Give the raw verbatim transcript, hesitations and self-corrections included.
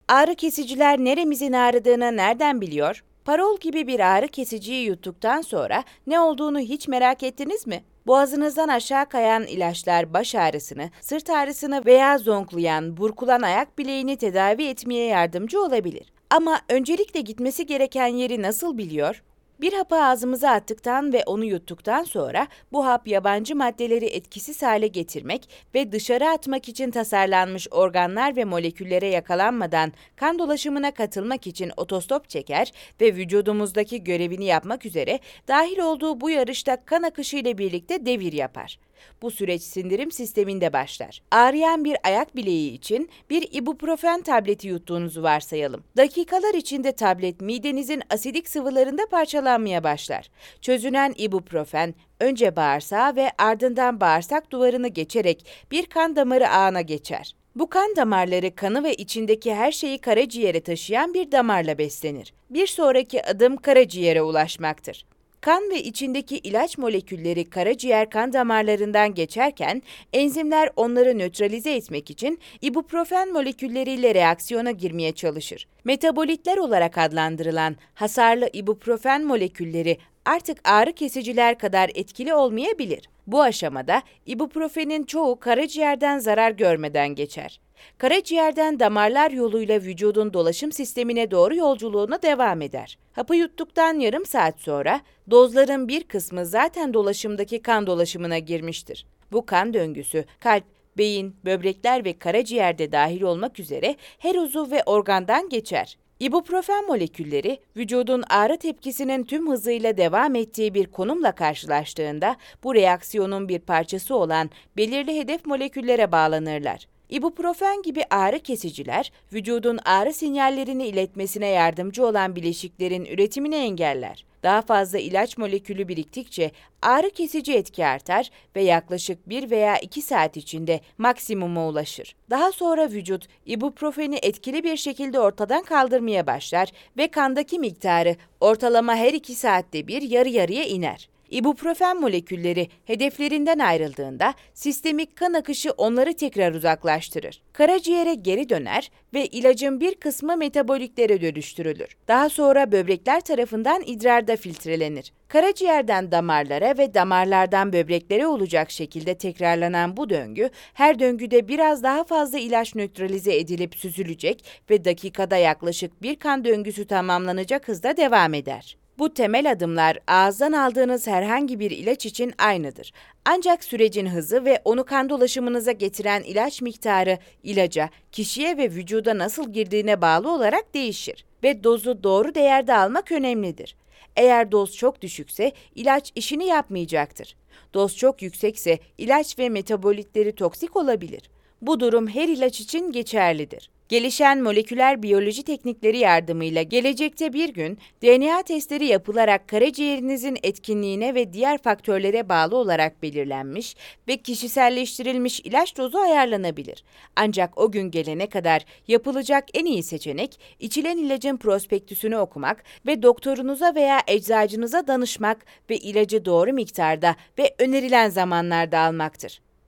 Ağrı kesiciler neremizin ağrıdığını nereden biliyor? Parol gibi bir ağrı kesiciyi yuttuktan sonra ne olduğunu hiç merak ettiniz mi? Boğazınızdan aşağı kayan ilaçlar baş ağrısını, sırt ağrısını veya zonklayan, burkulan ayak bileğini tedavi etmeye yardımcı olabilir. Ama öncelikle gitmesi gereken yeri nasıl biliyor? Bir hapı ağzımıza attıktan ve onu yuttuktan sonra bu hap yabancı maddeleri etkisiz hale getirmek ve dışarı atmak için tasarlanmış organlar ve moleküllere yakalanmadan kan dolaşımına katılmak için otostop çeker ve vücudumuzdaki görevini yapmak üzere dahil olduğu bu yarışta kan akışı ile birlikte devir yapar. Bu süreç sindirim sisteminde başlar. Ağrıyan bir ayak bileği için bir ibuprofen tableti yuttuğunuzu varsayalım. Dakikalar içinde tablet midenizin asidik sıvılarında parçalanmaya başlar. Çözünen ibuprofen önce bağırsağa ve ardından bağırsak duvarını geçerek bir kan damarı ağına geçer. Bu kan damarları kanı ve içindeki her şeyi karaciğere taşıyan bir damarla beslenir. Bir sonraki adım karaciğere ulaşmaktır. Kan ve içindeki ilaç molekülleri karaciğer kan damarlarından geçerken enzimler onları nötralize etmek için ibuprofen molekülleriyle reaksiyona girmeye çalışır. Metabolitler olarak adlandırılan hasarlı ibuprofen molekülleri artık ağrı kesiciler kadar etkili olmayabilir. Bu aşamada ibuprofenin çoğu karaciğerden zarar görmeden geçer. Karaciğerden damarlar yoluyla vücudun dolaşım sistemine doğru yolculuğuna devam eder. Hapı yuttuktan yarım saat sonra dozların bir kısmı zaten dolaşımdaki kan dolaşımına girmiştir. Bu kan döngüsü kalp, beyin, böbrekler ve karaciğerde dahil olmak üzere her uzuv ve organdan geçer. İbuprofen molekülleri, vücudun ağrı tepkisinin tüm hızıyla devam ettiği bir konumla karşılaştığında bu reaksiyonun bir parçası olan belirli hedef moleküllere bağlanırlar. İbuprofen gibi ağrı kesiciler, vücudun ağrı sinyallerini iletmesine yardımcı olan bileşiklerin üretimini engeller. Daha fazla ilaç molekülü biriktikçe ağrı kesici etki artar ve yaklaşık bir veya iki saat içinde maksimuma ulaşır. Daha sonra vücut ibuprofeni etkili bir şekilde ortadan kaldırmaya başlar ve kandaki miktarı ortalama her iki saatte bir yarı yarıya iner. İbuprofen molekülleri hedeflerinden ayrıldığında sistemik kan akışı onları tekrar uzaklaştırır. Karaciğere geri döner ve ilacın bir kısmı metaboliklere dönüştürülür. Daha sonra böbrekler tarafından idrarda filtrelenir. Karaciğerden damarlara ve damarlardan böbreklere olacak şekilde tekrarlanan bu döngü, her döngüde biraz daha fazla ilaç nötralize edilip süzülecek ve dakikada yaklaşık bir kan döngüsü tamamlanacak hızda devam eder. Bu temel adımlar ağızdan aldığınız herhangi bir ilaç için aynıdır. Ancak sürecin hızı ve onu kan dolaşımınıza getiren ilaç miktarı ilaca, kişiye ve vücuda nasıl girdiğine bağlı olarak değişir ve dozu doğru değerde almak önemlidir. Eğer doz çok düşükse ilaç işini yapmayacaktır. Doz çok yüksekse ilaç ve metabolitleri toksik olabilir. Bu durum her ilaç için geçerlidir. Gelişen moleküler biyoloji teknikleri yardımıyla gelecekte bir gün D N A testleri yapılarak karaciğerinizin etkinliğine ve diğer faktörlere bağlı olarak belirlenmiş ve kişiselleştirilmiş ilaç dozu ayarlanabilir. Ancak o gün gelene kadar yapılacak en iyi seçenek, içilen ilacın prospektüsünü okumak ve doktorunuza veya eczacınıza danışmak ve ilacı doğru miktarda ve önerilen zamanlarda almaktır.